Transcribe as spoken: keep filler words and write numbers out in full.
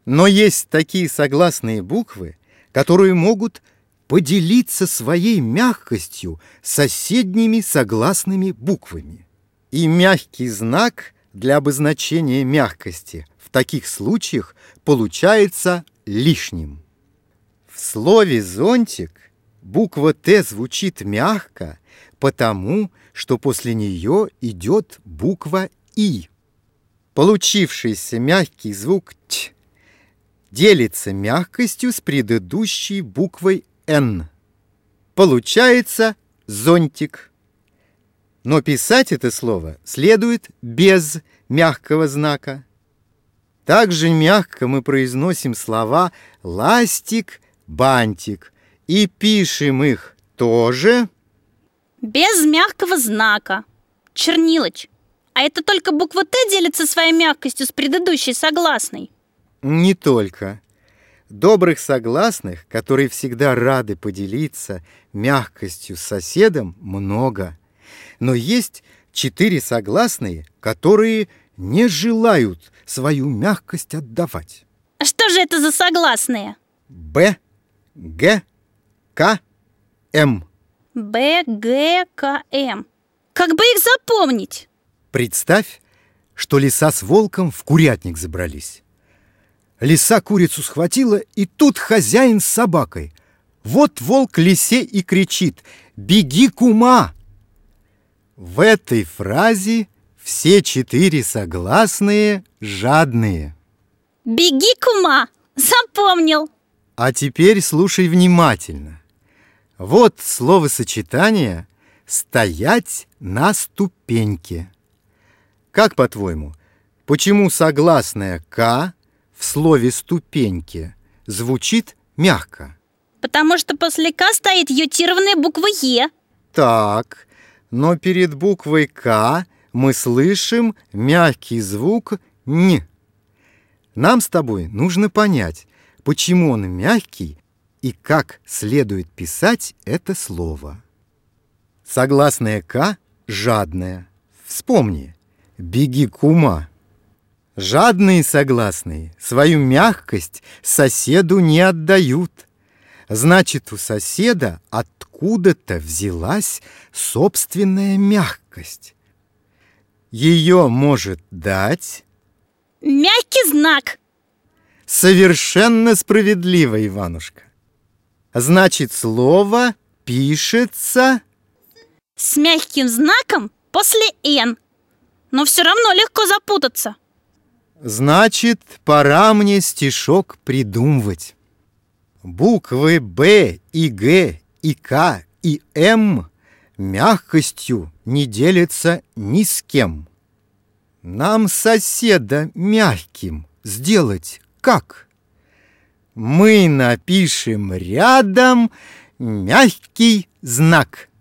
Но есть такие согласные буквы, которые могут поделиться своей мягкостью с соседними согласными буквами. И мягкий знак для обозначения мягкости в таких случаях получается лишним. В слове «зонтик» буква «Т» звучит мягко, потому что после нее идет буква «И». Получившийся мягкий звук «т» делится мягкостью с предыдущей буквой «Н». Получается «зонтик». Но писать это слово следует без мягкого знака. Также мягко мы произносим слова «ластик», «бантик» и пишем их тоже без мягкого знака. Чернилыч, а это только буква «Т» делится своей мягкостью с предыдущей согласной? Не только. Добрых согласных, которые всегда рады поделиться мягкостью с соседом, много. Но есть четыре согласные, которые не желают свою мягкость отдавать. А что же это за согласные? Б, Г, К, М. Б, Г, К, М. Как бы их запомнить? Представь, что лиса с волком в курятник забрались. Лиса курицу схватила, и тут хозяин с собакой. Вот волк лисе и кричит: «Беги, кума!» В этой фразе все четыре согласные жадные. Беги, кума! Запомнил! А теперь слушай внимательно. Вот словосочетание «стоять на ступеньке». Как, по-твоему, почему согласное «к» в слове «ступеньки» звучит мягко? Потому что после «к» стоит ютированная буква «е». Так, но перед буквой «к» мы слышим мягкий звук «н». Нам с тобой нужно понять, почему он мягкий и как следует писать это слово. Согласное «к» жадное. Вспомни: «беги, кума». Жадные согласные свою мягкость соседу не отдают. Значит, у соседа откуда-то взялась собственная мягкость. Ее может дать мягкий знак. Совершенно справедливо, Иванушка. Значит, слово пишется с мягким знаком после «н». Но все равно легко запутаться. Значит, пора мне стишок придумывать. Буквы «Б» и «Г» и «К» и «М» мягкостью не делятся ни с кем. Нам соседа мягким сделать как? Мы напишем рядом мягкий знак.